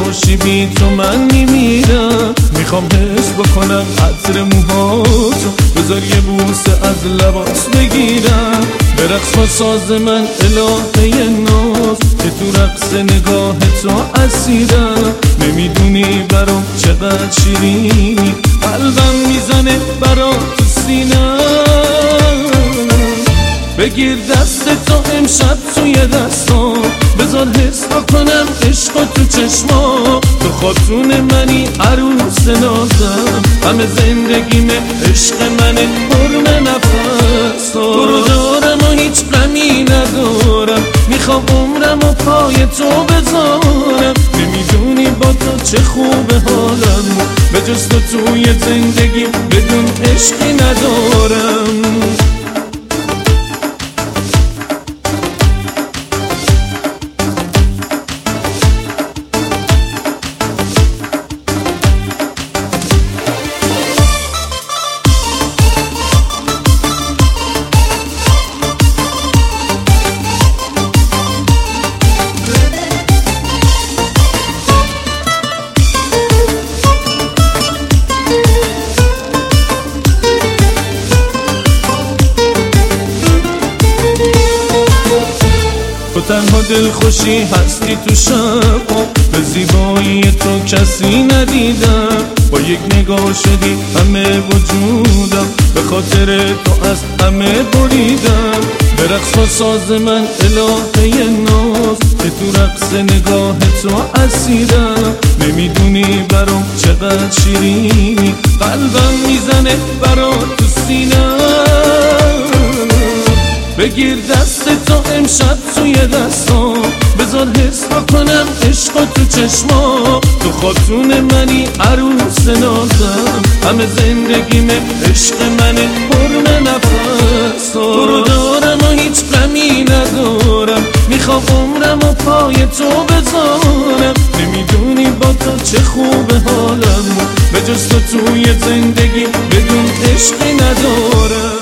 نباشی بی تو من میمیرم. میخوام حس بکنم عطر موهاتو، بذار یه بوسه از لباس بگیرم. برقص با ساز من الهه ناز، که تو رقص نگاه تو اسیرم. نمیدونی برام چقدر شیرینی، قلبم میزنه برات تو سینم. بگیر دست تو امشب توی دستام، بذار حس بکنم عشق تو چشما. تو خاتون منی عروس نازم، همه زندگیمه عشق منه حرم نفس. تو رو دارم و هیچ غمی ندارم، میخوام عمرم و پای تو بذارم. نمیدونی با تو چه خوبه حالم، به جز تو توی زندگی بدون عشقی ندارم. تو تنها دلخوشی هستی تو شبا، به زیبایی تو کسی ندیدم. با یک نگاه شدی همه وجودم، به خاطر تو از همه بریدم. به رقص با ساز من الهه ناز، که تو رقص نگاه تو اسیرم. نمیدونی برام چقدر شیرینی، قلبم میزنه برات تو سینم. بگیر دست تو امشب توی دستام، بذار حس بکنم عشق تو چشما. تو خاتون منی عروس نازم، همه زندگیمه عشق منه حرم نفس. تو رو دارم و هیچ غمی ندارم، میخوام عمرم و پای تو بذارم. نمیدونی با تو چه خوبه حالم، به جز تو توی زندگی بدون عشقی ندارم.